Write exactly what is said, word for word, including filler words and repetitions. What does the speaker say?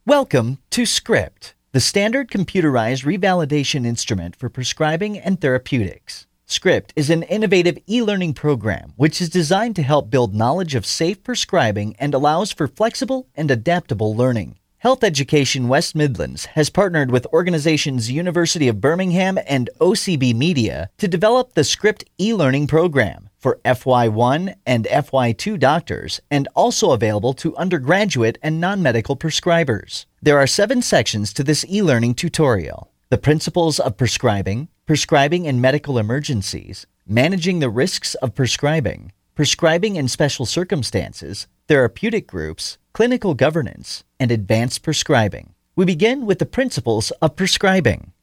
Welcome to Script, the standard computerized revalidation instrument for prescribing and therapeutics. Script is an innovative e-learning program which is designed to help build knowledge of safe prescribing and allows for flexible and adaptable learning. Health Education West Midlands has partnered with organizations University of Birmingham and O C B Media to develop the Script e-learning program for F Y one and F Y two doctors and also available to undergraduate and non-medical prescribers. There are seven sections to this e-learning tutorial: the principles of prescribing, prescribing in medical emergencies, managing the risks of prescribing, prescribing in special circumstances, therapeutic groups, clinical governance, and advanced prescribing. We begin with the principles of prescribing.